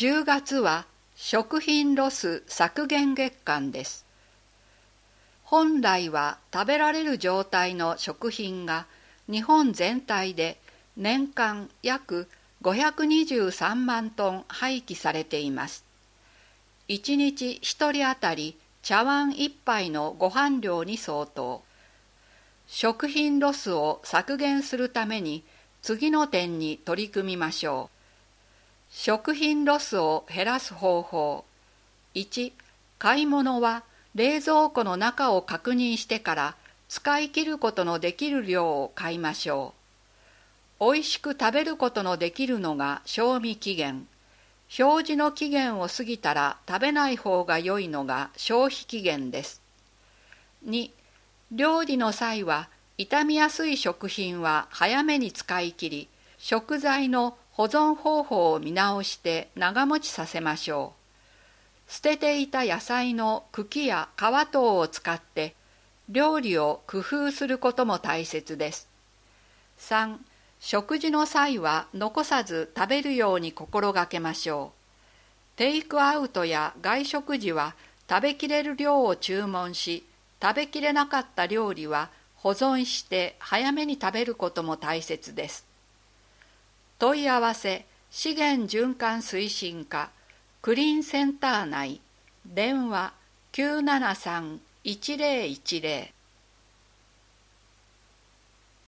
10月は食品ロス削減月間です。本来は食べられる状態の食品が日本全体で年間約523万トン廃棄されています。1日1人当たり茶碗1杯のご飯量に相当。食品ロスを削減するために次の点に取り組みましょう。食品ロスを減らす方法。1、買い物は冷蔵庫の中を確認してから使い切ることのできる量を買いましょう。おいしく食べることのできるのが賞味期限。表示の期限を過ぎたら食べない方が良いのが消費期限です。2、料理の際は傷みやすい食品は早めに使い切り、食材の保存方法を見直して長持ちさせましょう。捨てていた野菜の茎や皮等を使って料理を工夫することも大切です。3、食事の際は残さず食べるように心がけましょう。テイクアウトや外食時は食べきれる量を注文し、食べきれなかった料理は保存して早めに食べることも大切です。問い合わせ資源循環推進課クリーンセンター内電話 973-1010